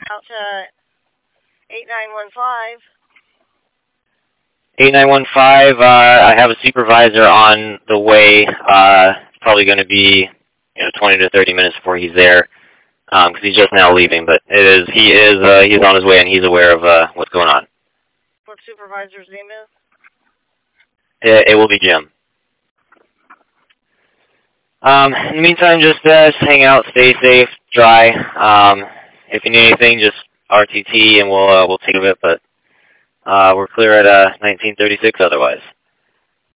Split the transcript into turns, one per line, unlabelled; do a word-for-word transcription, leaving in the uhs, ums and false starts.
out to eight nine one five.
eight nine one five, uh, I have a supervisor on the way. Uh, it's probably going to be you know, twenty to thirty minutes before he's there, because um, he's just now leaving. But it is, he is, uh, he's on his way and he's aware of uh, what's going on.
What supervisor's name is?
It, it will be Jim. Um, in the meantime, just, uh, just hang out, stay safe, dry. Um, if you need anything, just R T T and we'll uh, we'll take care of it. But uh, we're clear at uh, nineteen thirty-six otherwise.